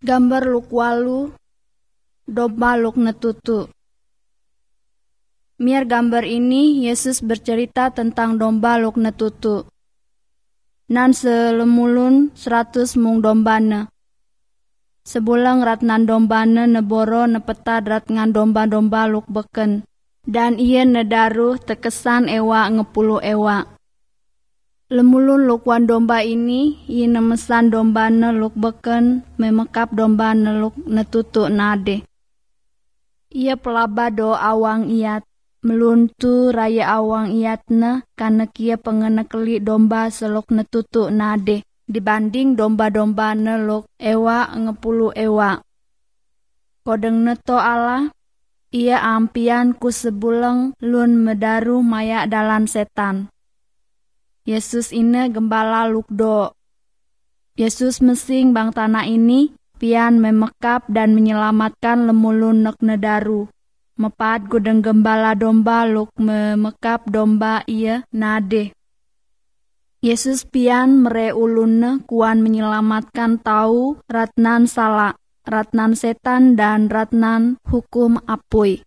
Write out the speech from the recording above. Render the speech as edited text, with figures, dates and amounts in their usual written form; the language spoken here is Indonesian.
Gambar luk walu, domba luk netutu. Miar gambar ini Yesus bercerita tentang domba luk netutu. Nan selemulun 100 mung dombana. Sebulang ratnan dombana neboro nepetad rat ngan domba-domba luk beken. Dan ia nedaruh tekesan ewa 10 ewa. Lemulun lukwan domba ini, ia nemesan dombana luk beken, memekap dombana luk netutu nade. Ia pelaba do awang iat, meluntu raya awang iatna, karena kia pengenekeli domba seluk netutu nade, dibanding domba-domba neluk ewa 10 ewa. Kodeng neto Allah, ia ampian ku sebuleng lun medaru maya dalan setan. Yesus ini gembala lukdo. Yesus mesing bang tanah ini, pian memekap dan menyelamatkan lemulun nek nedaru. Mepat gudeng gembala domba luk memekap domba ia nade. Yesus pian mere ulunne kuan menyelamatkan tau ratnan salah, ratnan setan dan ratnan hukum apui.